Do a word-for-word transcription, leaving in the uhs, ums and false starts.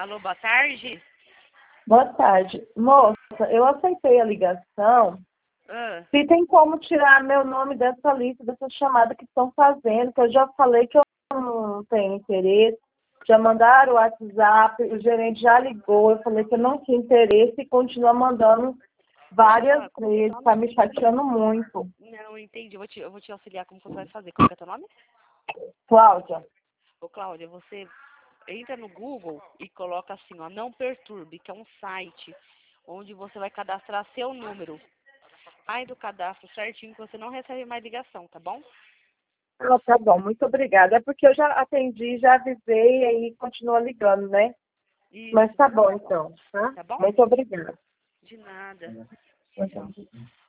Alô, boa tarde? Boa tarde. Moça, eu aceitei a ligação. Ah, Se tem como tirar meu nome dessa lista, dessa chamada que estão fazendo, que eu já falei que eu não tenho interesse. Já mandaram o WhatsApp, o gerente já ligou, eu falei que eu não tinha interesse e continua mandando várias ah, como que é vezes, teu tá nome? me chateando muito. Não, entendi. Eu vou te, eu vou te auxiliar como que você vai fazer. Qual que é teu nome? Cláudia, Ô, Cláudia, você entra no Google e coloca assim, ó, Não Perturbe, que é um site onde você vai cadastrar seu número. Sai do cadastro certinho que você não recebe mais ligação, tá bom? ah, tá bom, muito obrigada. É porque eu já atendi, já avisei e aí continua ligando, né? Mas Isso, tá bom então, tá? tá bom? Muito obrigada. De nada. Muito obrigada.